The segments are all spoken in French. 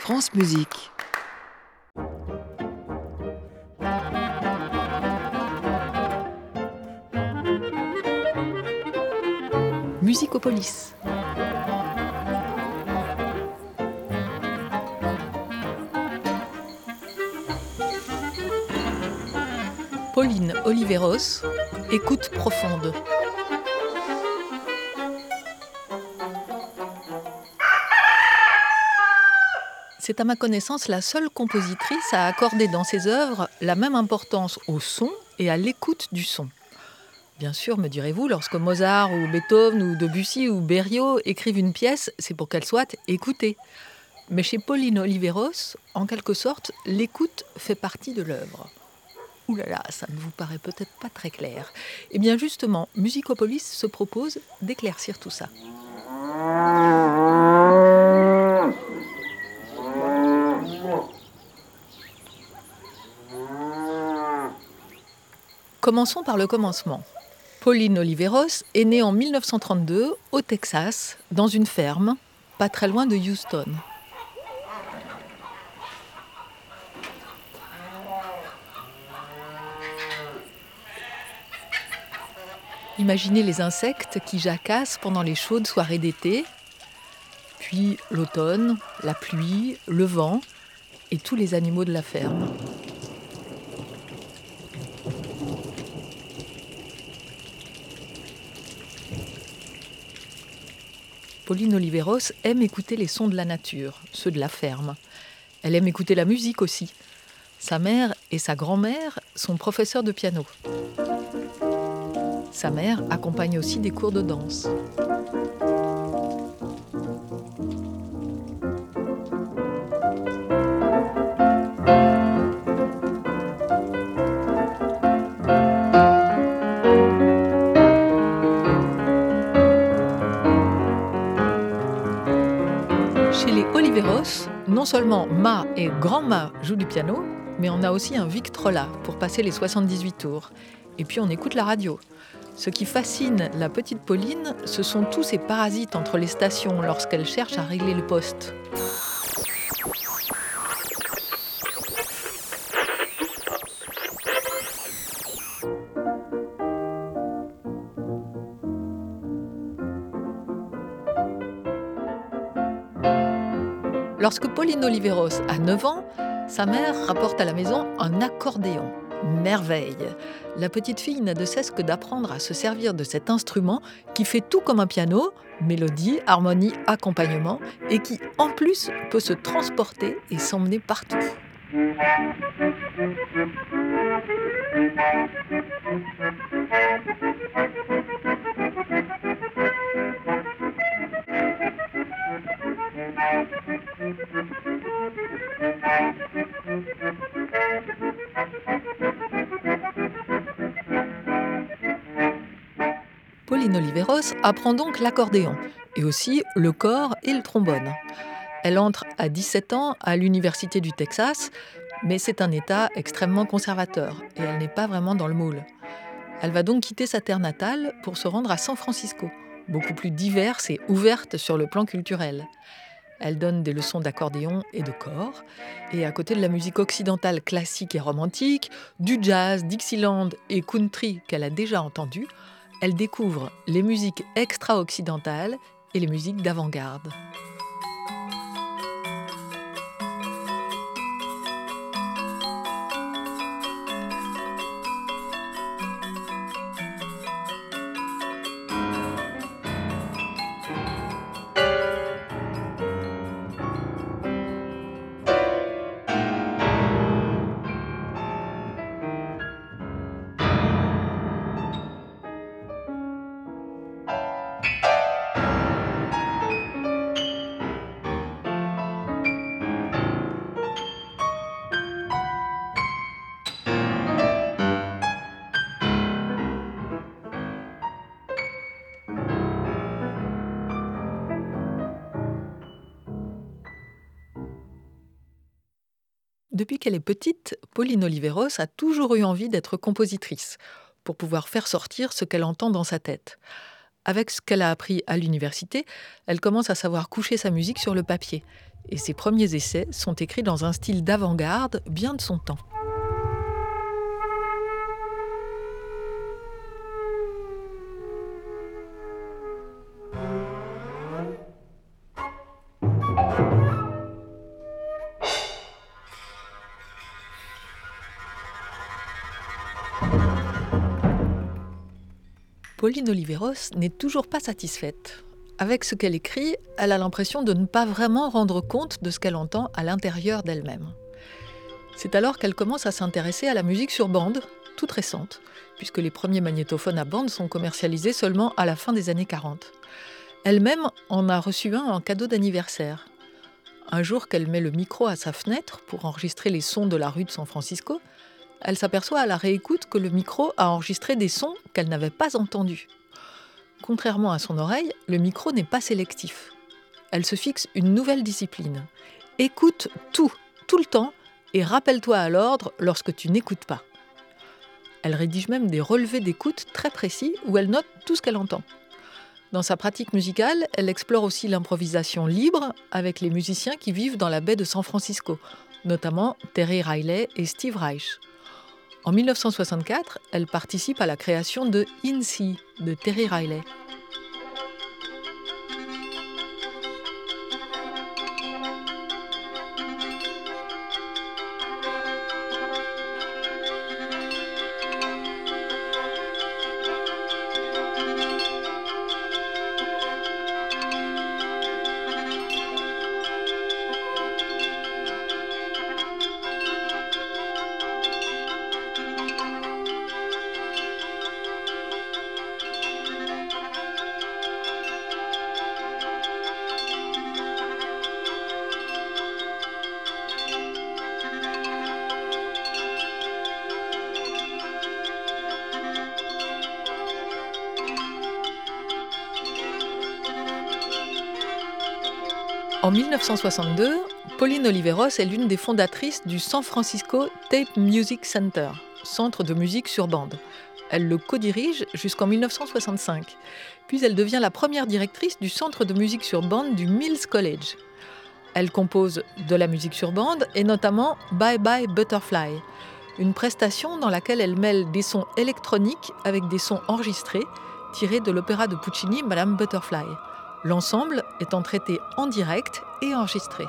France Musique. Musicopolis. Pauline Oliveros, écoute profonde. C'est à ma connaissance la seule compositrice à accorder dans ses œuvres la même importance au son et à l'écoute du son. Bien sûr, me direz-vous, lorsque Mozart ou Beethoven ou Debussy ou Berio écrivent une pièce, c'est pour qu'elle soit écoutée. Mais chez Pauline Oliveros, en quelque sorte, l'écoute fait partie de l'œuvre. Ouh là là, ça ne vous paraît peut-être pas très clair. Eh bien justement, Musicopolis se propose d'éclaircir tout ça. Commençons par le commencement. Pauline Oliveros est née en 1932 au Texas, dans une ferme, pas très loin de Houston. Imaginez les insectes qui jacassent pendant les chaudes soirées d'été, puis l'automne, la pluie, le vent et tous les animaux de la ferme. Pauline Oliveros aime écouter les sons de la nature, ceux de la ferme. Elle aime écouter la musique aussi. Sa mère et sa grand-mère sont professeurs de piano. Sa mère accompagne aussi des cours de danse. Chez les Oliveros, non seulement Ma et Grand-Ma jouent du piano, mais on a aussi un Victrola pour passer les 78 tours. Et puis on écoute la radio. Ce qui fascine la petite Pauline, ce sont tous ces parasites entre les stations lorsqu'elle cherche à régler le poste. Lorsque Pauline Oliveros a 9 ans, sa mère rapporte à la maison un accordéon. Merveille! La petite fille n'a de cesse que d'apprendre à se servir de cet instrument qui fait tout comme un piano, mélodie, harmonie, accompagnement, et qui, en plus, peut se transporter et s'emmener partout. Pauline Oliveros apprend donc l'accordéon, et aussi le cor et le trombone. Elle entre à 17 ans à l'Université du Texas, mais c'est un État extrêmement conservateur, et elle n'est pas vraiment dans le moule. Elle va donc quitter sa terre natale pour se rendre à San Francisco, beaucoup plus diverse et ouverte sur le plan culturel. Elle donne des leçons d'accordéon et de cor, et à côté de la musique occidentale classique et romantique, du jazz, Dixieland et country qu'elle a déjà entendu, elle découvre les musiques extra-occidentales et les musiques d'avant-garde. Depuis qu'elle est petite, Pauline Oliveros a toujours eu envie d'être compositrice, pour pouvoir faire sortir ce qu'elle entend dans sa tête. Avec ce qu'elle a appris à l'université, elle commence à savoir coucher sa musique sur le papier. Et ses premiers essais sont écrits dans un style d'avant-garde bien de son temps. Pauline Oliveros n'est toujours pas satisfaite. Avec ce qu'elle écrit, elle a l'impression de ne pas vraiment rendre compte de ce qu'elle entend à l'intérieur d'elle-même. C'est alors qu'elle commence à s'intéresser à la musique sur bande, toute récente, puisque les premiers magnétophones à bande sont commercialisés seulement à la fin des années 40. Elle-même en a reçu un en cadeau d'anniversaire. Un jour qu'elle met le micro à sa fenêtre pour enregistrer les sons de la rue de San Francisco, elle s'aperçoit à la réécoute que le micro a enregistré des sons qu'elle n'avait pas entendus. Contrairement à son oreille, le micro n'est pas sélectif. Elle se fixe une nouvelle discipline. Écoute tout le temps, et rappelle-toi à l'ordre lorsque tu n'écoutes pas. Elle rédige même des relevés d'écoute très précis où elle note tout ce qu'elle entend. Dans sa pratique musicale, elle explore aussi l'improvisation libre avec les musiciens qui vivent dans la baie de San Francisco, notamment Terry Riley et Steve Reich. En 1964, elle participe à la création de In Sea de Terry Riley. En 1962, Pauline Oliveros est l'une des fondatrices du San Francisco Tape Music Center, centre de musique sur bande. Elle le co-dirige jusqu'en 1965. Puis elle devient la première directrice du centre de musique sur bande du Mills College. Elle compose de la musique sur bande et notamment Bye Bye Butterfly, une prestation dans laquelle elle mêle des sons électroniques avec des sons enregistrés tirés de l'opéra de Puccini, Madame Butterfly. L'ensemble étant traité en direct et enregistré.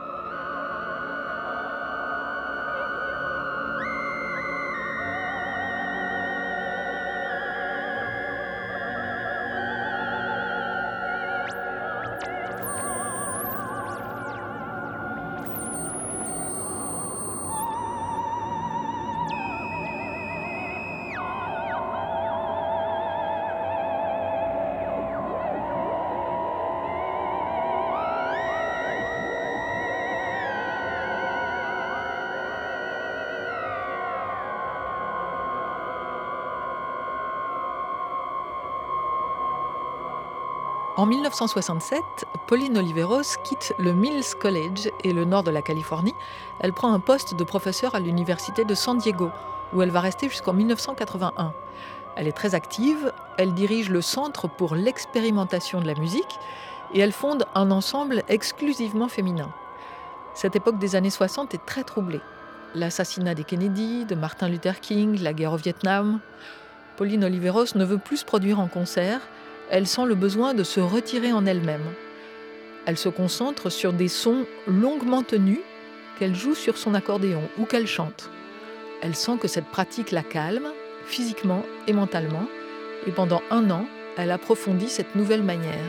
En 1967, Pauline Oliveros quitte le Mills College et le nord de la Californie. Elle prend un poste de professeur à l'université de San Diego, où elle va rester jusqu'en 1981. Elle est très active, elle dirige le Centre pour l'expérimentation de la musique et elle fonde un ensemble exclusivement féminin. Cette époque des années 60 est très troublée. L'assassinat des Kennedy, de Martin Luther King, la guerre au Vietnam. Pauline Oliveros ne veut plus se produire en concert. Elle sent le besoin de se retirer en elle-même. Elle se concentre sur des sons longuement tenus qu'elle joue sur son accordéon ou qu'elle chante. Elle sent que cette pratique la calme, physiquement et mentalement, et pendant 1 an, elle approfondit cette nouvelle manière.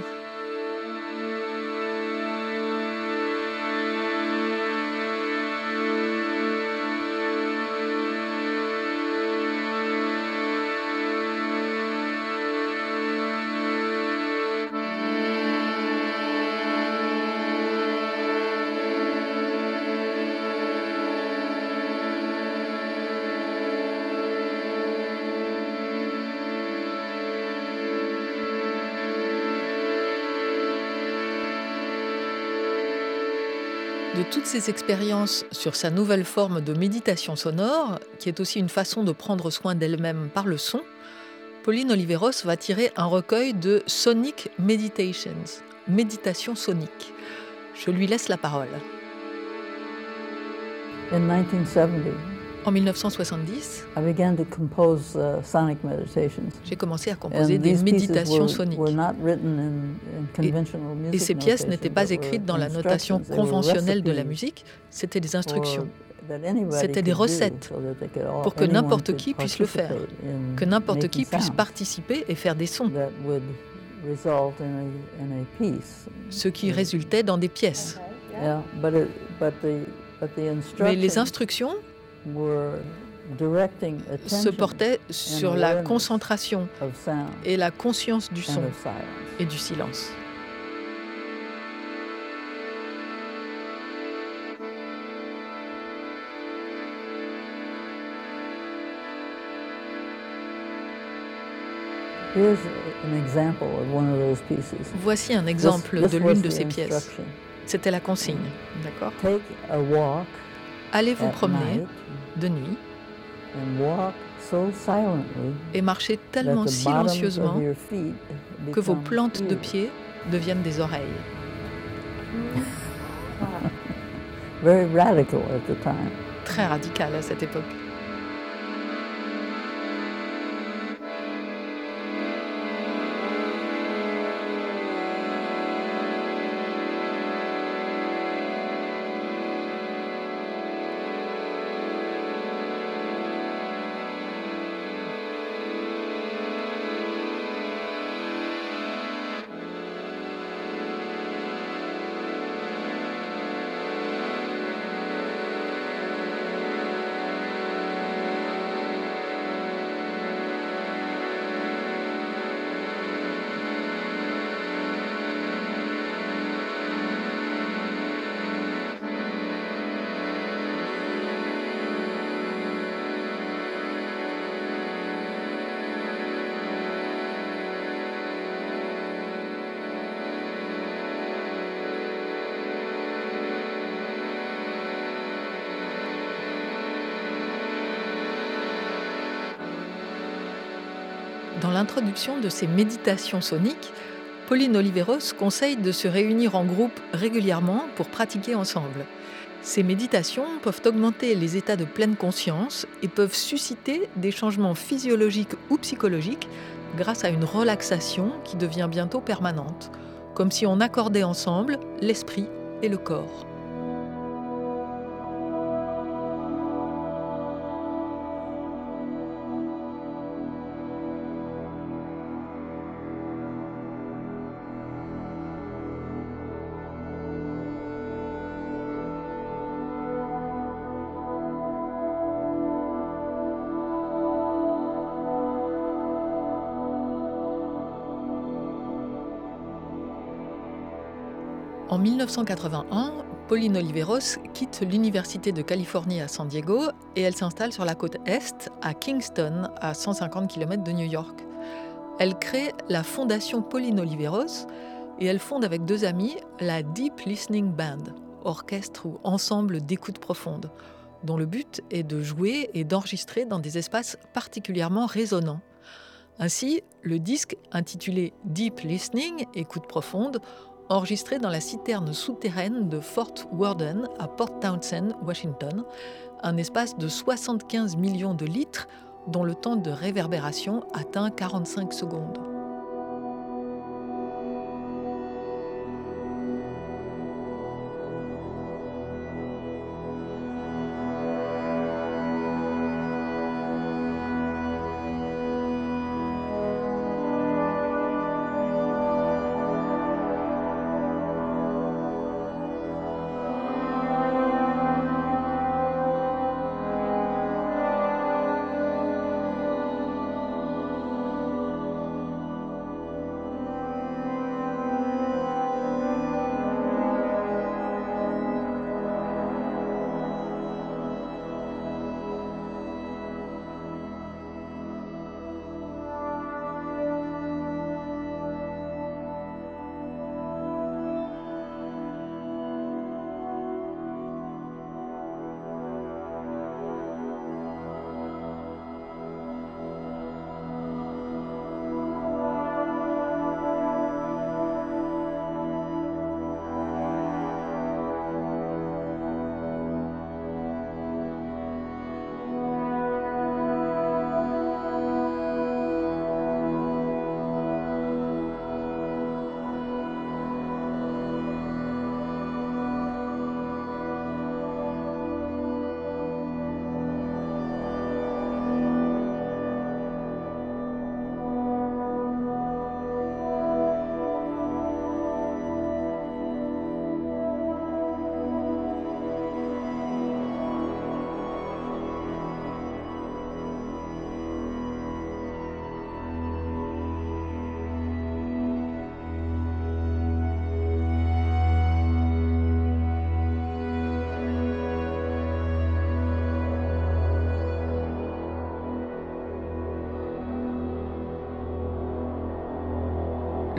De toutes ces expériences sur sa nouvelle forme de méditation sonore, qui est aussi une façon de prendre soin d'elle-même par le son, Pauline Oliveros va tirer un recueil de Sonic Meditations, méditation sonique. Je lui laisse la parole. In 1970, En 1970, I began to compose sonic meditations. j'ai commencé à composer And des these pieces méditations soniques. were not written in conventional Et music ces pièces notation, n'étaient pas but were écrites dans la notation instructions. They were conventionnelle de la recipes musique, c'était des instructions. that anybody C'était des could do so recettes that they could pour que anyone n'importe could qui puisse le faire, participate in que n'importe making qui puisse sounds participer et faire des sons, that would result in a piece. ce qui résultait dans des pièces. Yeah, but Mais les instructions instructions were directing se attention portaient sur la concentration of sound et la conscience du and son of silence. et du silence. Here's an example of one of those pieces. Voici un exemple This de was l'une de the ces pièces. instruction. C'était la consigne, d'accord? Take a walk Allez vous at promener night de nuit and walk so silently et marchez that tellement the bottoms of silencieusement your feet que vos become plantes de ears. pied deviennent des oreilles. Very radical at the time. Très radical à cette époque. Dans l'introduction de ces méditations soniques, Pauline Oliveros conseille de se réunir en groupe régulièrement pour pratiquer ensemble. Ces méditations peuvent augmenter les états de pleine conscience et peuvent susciter des changements physiologiques ou psychologiques grâce à une relaxation qui devient bientôt permanente, comme si on accordait ensemble l'esprit et le corps. En 1981, Pauline Oliveros quitte l'Université de Californie à San Diego et elle s'installe sur la côte Est, à Kingston, à 150 km de New York. Elle crée la Fondation Pauline Oliveros et elle fonde avec deux amis la Deep Listening Band, orchestre ou ensemble d'écoute profonde, dont le but est de jouer et d'enregistrer dans des espaces particulièrement résonnants. Ainsi, le disque intitulé Deep Listening, écoute profonde, enregistré dans la citerne souterraine de Fort Worden à Port Townsend, Washington, un espace de 75 millions de litres dont le temps de réverbération atteint 45 secondes.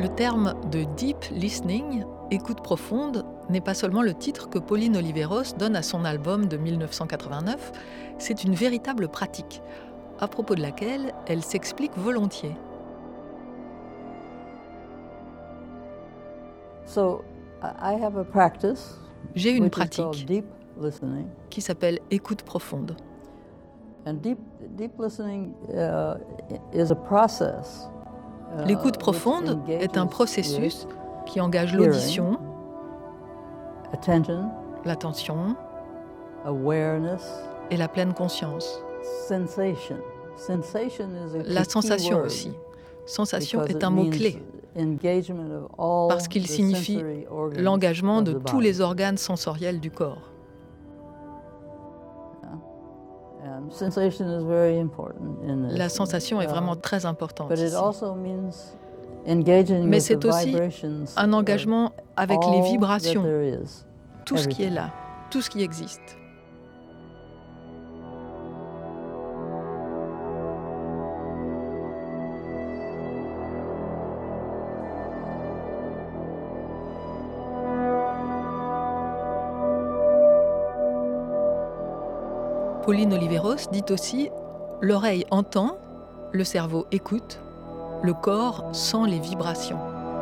Le terme de deep listening, écoute profonde, n'est pas seulement le titre que Pauline Oliveros donne à son album de 1989, c'est une véritable pratique, à propos de laquelle elle s'explique volontiers. So I have a practice J'ai une which is called pratique deep listening. qui s'appelle écoute profonde. And deep listening is a process. L'écoute profonde est un processus qui engage l'audition, attention, l'attention awareness, et la pleine conscience. sensation. Sensation is a La key sensation word aussi. Sensation because est it un means mot-clé engagement of all parce qu'il the signifie sensory organs l'engagement of de the tous body. les organes sensoriels du corps. And sensation is very important in this. La sensation est vraiment très importante But it ici. also means engaging Mais with c'est the aussi vibrations un of engagement avec les all that vibrations, there is. tout ce qui est everything. là, tout ce qui existe. Pauline Oliveros dit aussi « L'oreille entend, le cerveau écoute, le corps sent les vibrations ».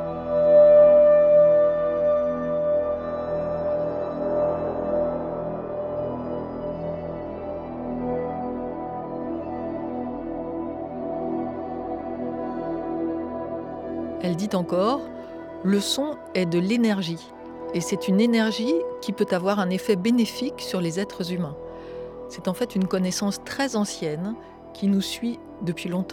Elle dit encore « Le son est de l'énergie, et c'est une énergie qui peut avoir un effet bénéfique sur les êtres humains. C'est en fait une connaissance très ancienne qui nous suit depuis longtemps. »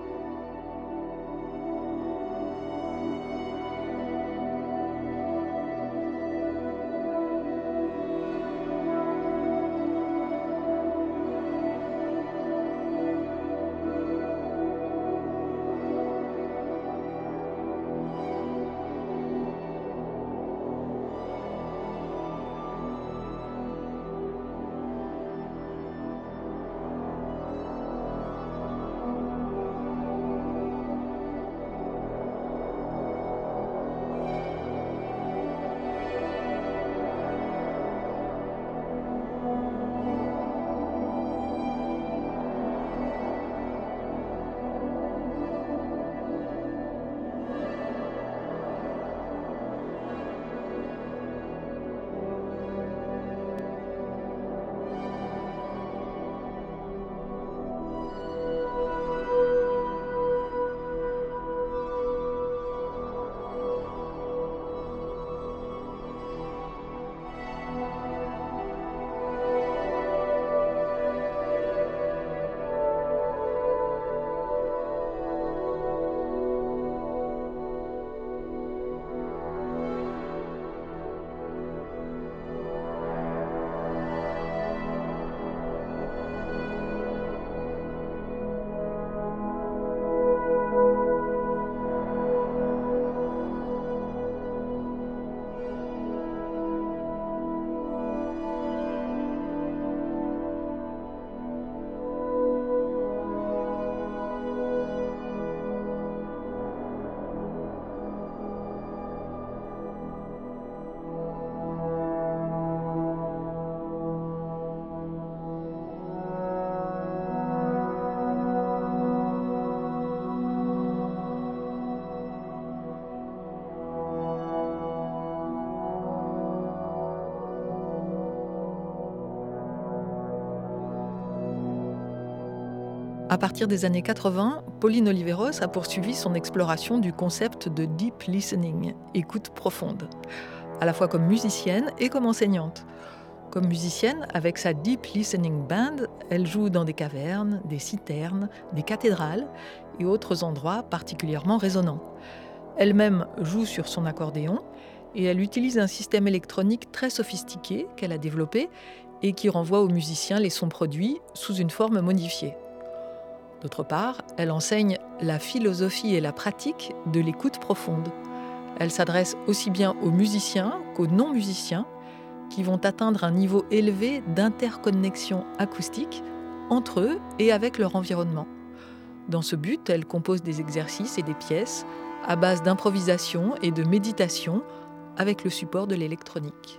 À partir des années 80, Pauline Oliveros a poursuivi son exploration du concept de deep listening, écoute profonde, à la fois comme musicienne et comme enseignante. Comme musicienne, avec sa Deep Listening Band, elle joue dans des cavernes, des citernes, des cathédrales et autres endroits particulièrement résonnants. Elle-même joue sur son accordéon et elle utilise un système électronique très sophistiqué qu'elle a développé et qui renvoie aux musiciens les sons produits sous une forme modifiée. D'autre part, elle enseigne la philosophie et la pratique de l'écoute profonde. Elle s'adresse aussi bien aux musiciens qu'aux non-musiciens qui vont atteindre un niveau élevé d'interconnexion acoustique entre eux et avec leur environnement. Dans ce but, elle compose des exercices et des pièces à base d'improvisation et de méditation avec le support de l'électronique.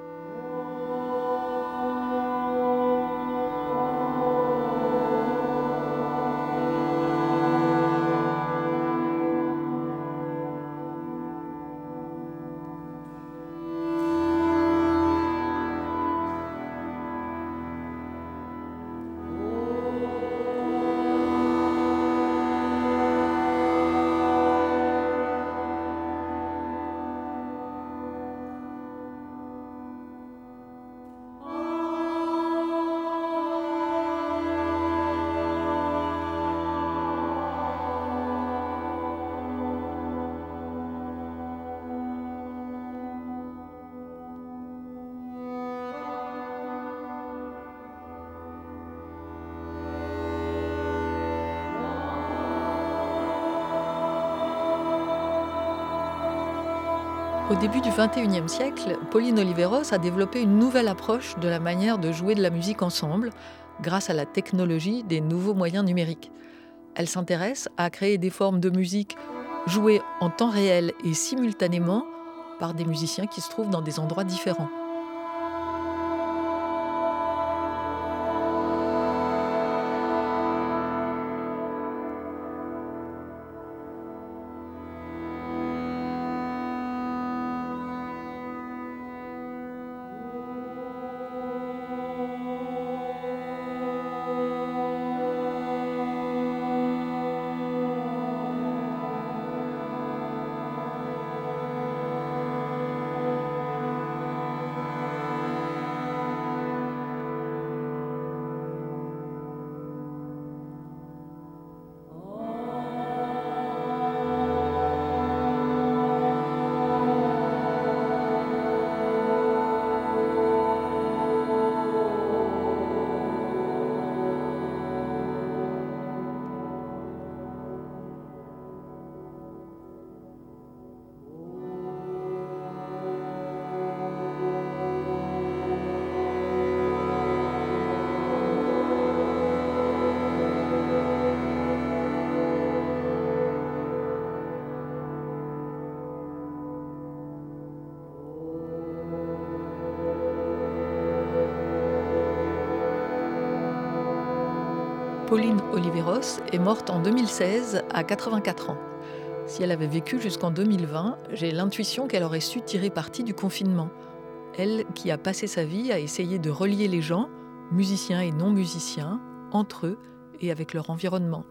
Au début du XXIe siècle, Pauline Oliveros a développé une nouvelle approche de la manière de jouer de la musique ensemble, grâce à la technologie des nouveaux moyens numériques. Elle s'intéresse à créer des formes de musique jouées en temps réel et simultanément par des musiciens qui se trouvent dans des endroits différents. Pauline Oliveros est morte en 2016 à 84 ans. Si elle avait vécu jusqu'en 2020, j'ai l'intuition qu'elle aurait su tirer parti du confinement. Elle qui a passé sa vie à essayer de relier les gens, musiciens et non-musiciens, entre eux et avec leur environnement.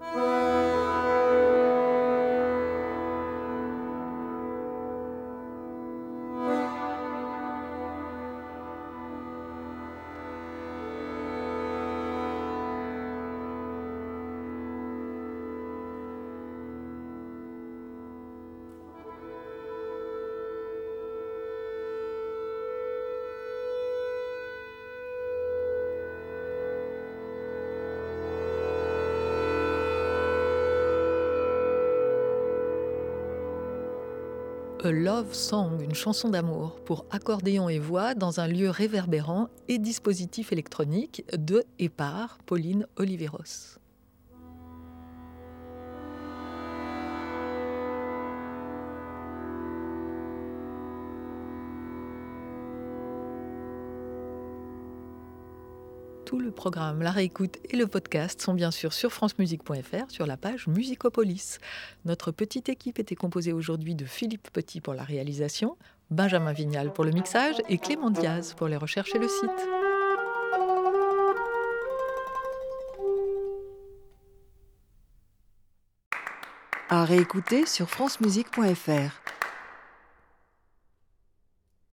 A Love Song, une chanson d'amour pour accordéon et voix dans un lieu réverbérant et dispositif électronique de et par Pauline Oliveros. Tout le programme, la réécoute et le podcast sont bien sûr sur francemusique.fr sur la page Musicopolis. Notre petite équipe était composée aujourd'hui de Philippe Petit pour la réalisation, Benjamin Vignal pour le mixage et Clément Diaz pour les recherches et le site. À réécouter sur francemusique.fr.